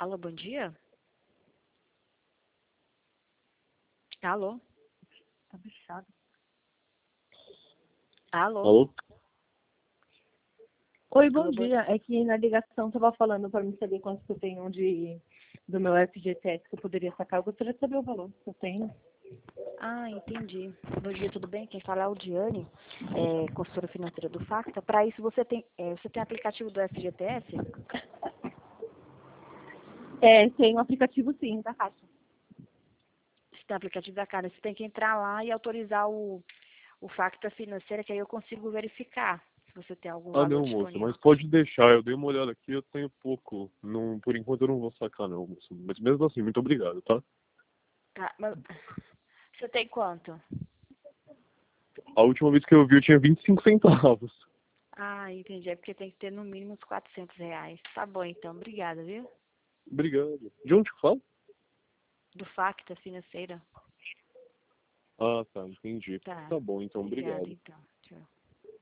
Alô, bom dia? Alô? Tá fechado. Alô? Alô? Oi, bom Alô, dia. É que na ligação estava falando para me saber quanto que eu tenho do meu FGTS que eu poderia sacar. Eu gostaria de saber o valor que eu tenho. Ah, entendi. Bom dia, tudo bem? Quem fala é a Audiane, consultora financeira do Facta. Para isso, você tem aplicativo do FGTS? É, tem um aplicativo sim, da Caixa. Você tem aplicativo da Cara. Você tem que entrar lá e autorizar o Facta Financeira, que aí eu consigo verificar se você tem algum Ah, valor não, moça, disponível. mas pode deixar. Eu dei uma olhada aqui, eu tenho pouco. Não, por enquanto eu não vou sacar, não, moça. Mas mesmo assim, muito obrigado, tá? Tá, mas você tem quanto? A última vez que eu vi eu tinha 25 centavos. Ah, entendi. É porque tem que ter no mínimo uns R$ 400. Tá bom, então. Obrigada, viu? Obrigado. De onde que fala? Do Facta Financeira. Ah, tá, entendi. Tá. Tá bom, então, Obrigada, obrigado. então.